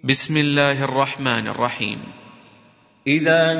بسم الله الرحمن الرحيم. إذا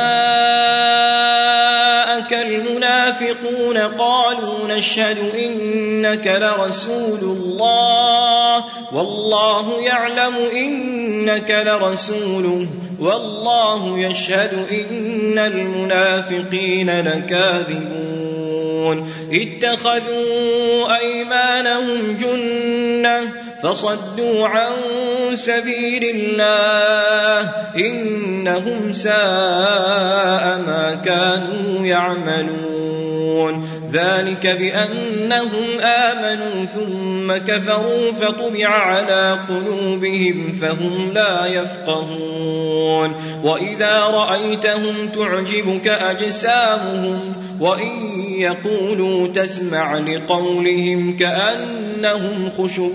جاءك المنافقون قالوا نشهد إنك لرسول الله والله يعلم إنك لرسوله والله يشهد إن المنافقين لكاذبون اتخذوا أيمانهم جنة فصدوا عن سبيل الله إنهم ساء ما كانوا يعملون ذلك بأنهم آمنوا ثم كفروا فطبع على قلوبهم فهم لا يفقهون وإذا رأيتهم تعجبك أجسامهم وإن يقولوا تسمع لقولهم كأنهم خشب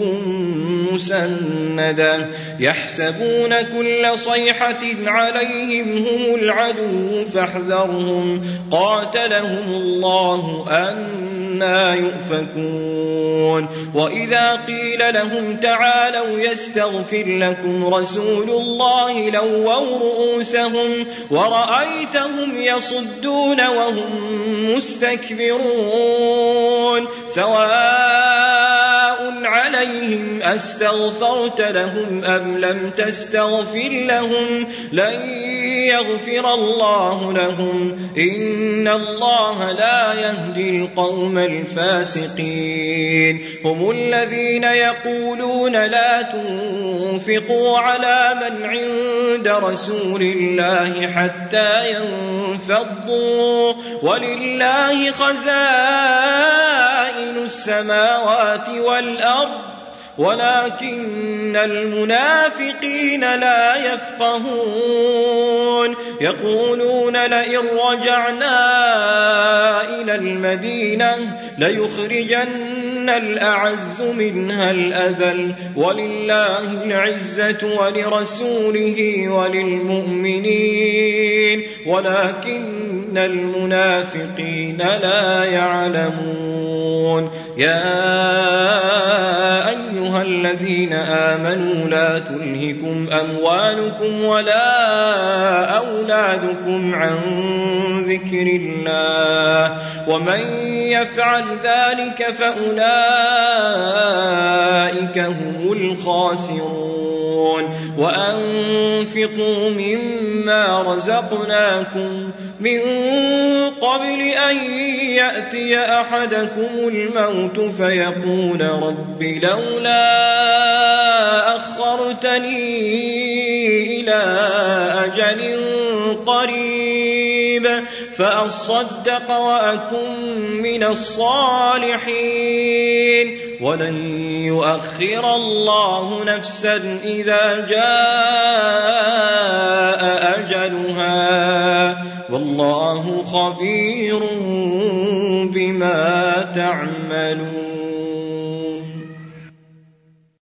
مسندة يحسبون كل صيحة عليهم هم العدو فاحذرهم قاتلهم الله أنى يؤفكون وإذا قيل لهم تعالوا يستغفر لكم رسول الله لووا رؤوسهم ورأيتهم يصدون وهم مستكبرون سواء عليهم أستغفرت لهم أم لم تستغفر لهم لن يغفر الله لهم إن الله لا يهدي القوم الفاسقين هم الذين يقولون لا تنفقوا على من عند رسول الله حتى ينفضوا ولله خزائن السماوات والأرض ولكن المنافقين لا يفقهون يقولون لئن رجعنا إلى المدينة ليخرجن الأعز منها الأذل ولله العزة ولرسوله وللمؤمنين ولكن المنافقين لا يعلمون يا أيها الذين آمنوا لا تلهكم أموالكم ولا أولادكم عن ذكر الله ومن يفعل ذلك فأولئك هم الخاسرون وأنفقوا مما رزقناكم من قبل أن يأتي أحدكم الموت فيقول رب لولا أخرتني إلى أجل قريب فأصدق وأكن من الصالحين ولن يؤخر الله نفسا إذا جاء أجلها والله خبير بما تعملون.